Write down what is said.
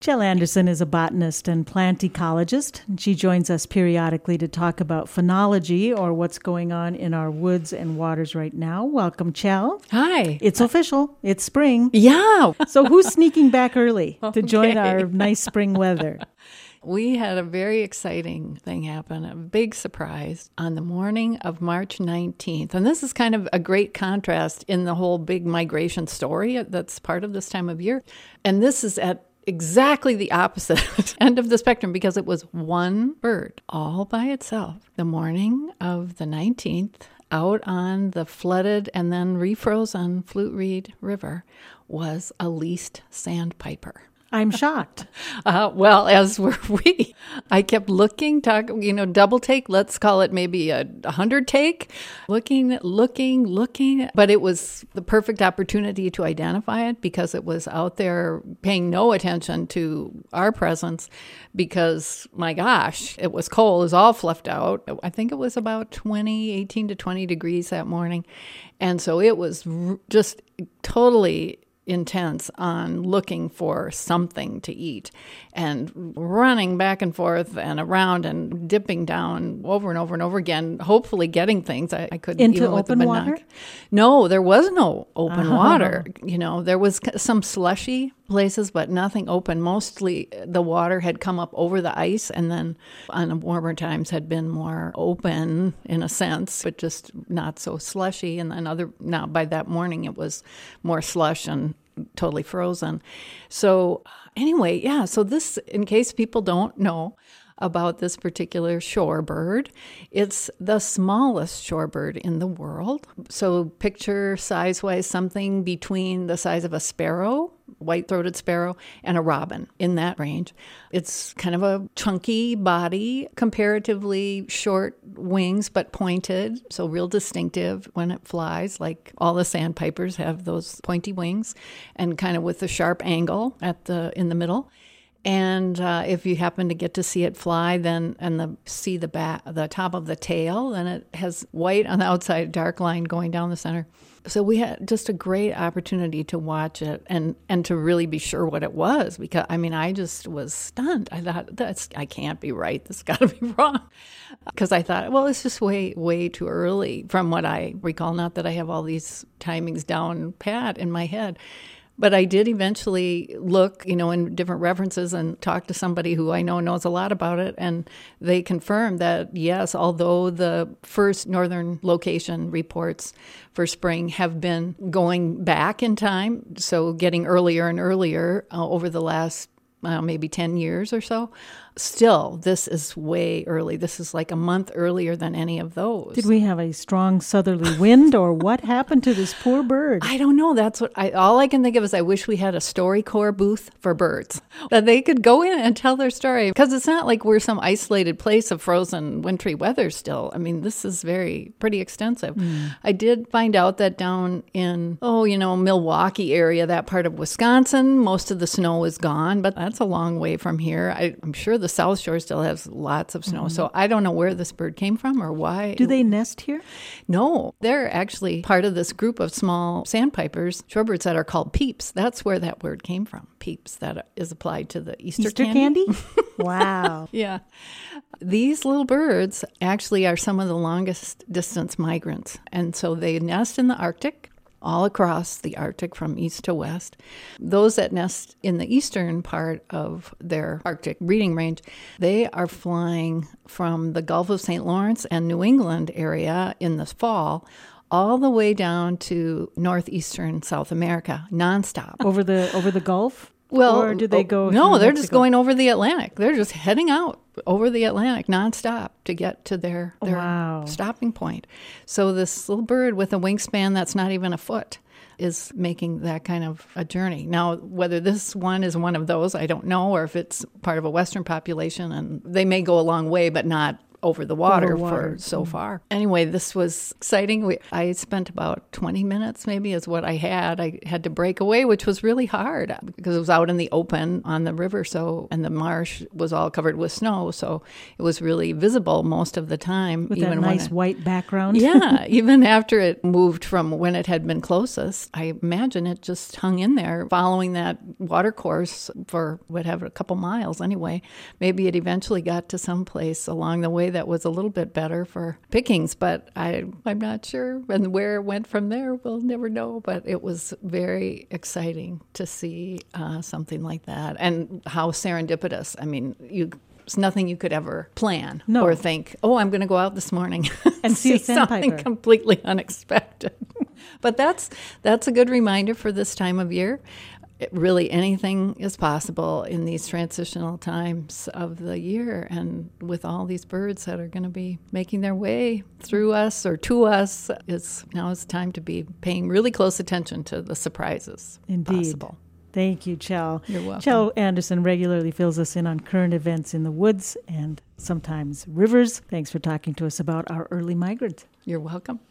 Jill Anderson is a botanist and plant ecologist, and she joins us periodically to talk about phenology, or what's going on in our woods and waters right now. Welcome, Jill. Hi. It's official. It's spring. Yeah. So who's sneaking back early to join our nice spring weather? We had a very exciting thing happen, a big surprise on the morning of March 19th. And this is kind of a great contrast in the whole big migration story that's part of this time of year. And this is at exactly the opposite end of the spectrum, because it was one bird all by itself the morning of the 19th out on the flooded and then refrozen Flute Reed River was a least sandpiper. I'm shocked. Well, as were we. I kept looking, double take, let's call it maybe a 100 take, looking. But it was the perfect opportunity to identify it because it was out there paying no attention to our presence because, my gosh, it was cold. It was all fluffed out. I think it was about 18 to 20 degrees that morning. And so it was just totally intense on looking for something to eat and running back and forth and around and dipping down over and over and over again, hopefully getting things. I couldn't into even with open the water? No, there was no open water. There was some slushy places, but nothing open. Mostly the water had come up over the ice and then on warmer times had been more open in a sense, but just not so slushy. And then now by that morning it was more slush and totally frozen. So anyway, yeah, so this, in case people don't know about this particular shorebird, it's the smallest shorebird in the world. So picture size-wise something between the size of a sparrow, white-throated sparrow, and a robin, in that range. It's kind of a chunky body, comparatively short wings, but pointed, so real distinctive when it flies, like all the sandpipers have those pointy wings, and kind of with a sharp angle in the middle. And if you happen to get to see it fly, then see the top of the tail, then it has white on the outside, dark line going down the center. So we had just a great opportunity to watch it and to really be sure what it was, because I just was stunned. I thought I can't be right. This got to be wrong, because I thought, well, it's just way too early from what I recall. Not that I have all these timings down pat in my head. But I did eventually look, in different references and talk to somebody who I know knows a lot about it. And they confirmed that, yes, although the first northern location reports for spring have been going back in time, so getting earlier and earlier over the last maybe 10 years or so, still, this is way early. This is like a month earlier than any of those. Did we have a strong southerly wind, or what happened to this poor bird? I don't know. That's all I can think of is I wish we had a StoryCorps booth for birds, that they could go in and tell their story. Because it's not like we're some isolated place of frozen wintry weather still. This is pretty extensive. I did find out that down in, Milwaukee area, that part of Wisconsin, most of the snow is gone, but that's a long way from here. I'm sure the South Shore still has lots of snow. So I don't know where this bird came from or why. Do they nest here? No, they're actually part of this group of small sandpipers, shorebirds, that are called peeps. That's where that word came from, peeps, that is applied to the Easter candy? Wow. Yeah. These little birds actually are some of the longest distance migrants. And so they nest in the Arctic, all across the Arctic from east to west. Those that nest in the eastern part of their Arctic breeding range, they are flying from the Gulf of St. Lawrence and New England area in the fall all the way down to northeastern South America, nonstop. Over the Gulf? Well, or do they go? No, they're Mexico? just going over the Atlantic. They're just heading out over the Atlantic nonstop to get to their Wow. stopping point. So this little bird with a wingspan that's not even a foot is making that kind of a journey. Now, whether this one is one of those, I don't know, or if it's part of a Western population, and they may go a long way, but not over the water for so far. Anyway, this was exciting. I spent about 20 minutes maybe is what I had. I had to break away, which was really hard because it was out in the open on the river, and the marsh was all covered with snow, so it was really visible most of the time. With that nice white background. Yeah, even after it moved from when it had been closest, I imagine it just hung in there following that water course for whatever, a couple miles anyway. Maybe it eventually got to some place along the way that was a little bit better for pickings, but I'm not sure. And where it went from there, we'll never know. But it was very exciting to see something like that, and how serendipitous. I mean, it's nothing you could ever plan or think, oh, I'm going to go out this morning and see something completely unexpected. But that's a good reminder for this time of year. Really, anything is possible in these transitional times of the year, and with all these birds that are going to be making their way through us or to us, now is the time to be paying really close attention to the surprises possible. Thank you, Chell. You're welcome. Chell Anderson regularly fills us in on current events in the woods and sometimes rivers. Thanks for talking to us about our early migrants. You're welcome.